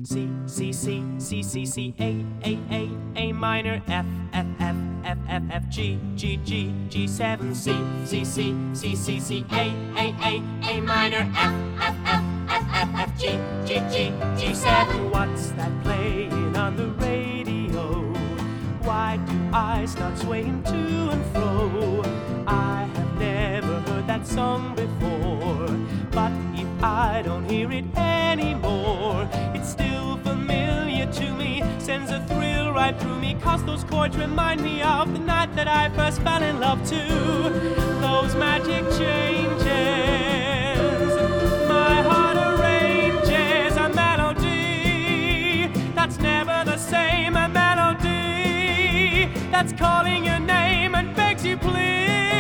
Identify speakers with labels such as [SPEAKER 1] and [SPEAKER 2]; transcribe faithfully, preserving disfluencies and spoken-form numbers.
[SPEAKER 1] C, C, C, C, C, C, A, A, A, A minor, F, F, F, F, F, F, G, G, G, G seven, C, C, C, C, C, C, A, A, A, A minor, F, F, F, F, F, F, G, G, G, G seven. What's that playing on the radio? Why do I start swaying to and fro? I have never heard that song before, but if I don't hear it anymore, it's still familiar to me, sends a thrill right through me, 'cause those chords remind me of the night that I first fell in love too. Those magic changes, my heart arranges a melody that's never the same, a melody that's calling your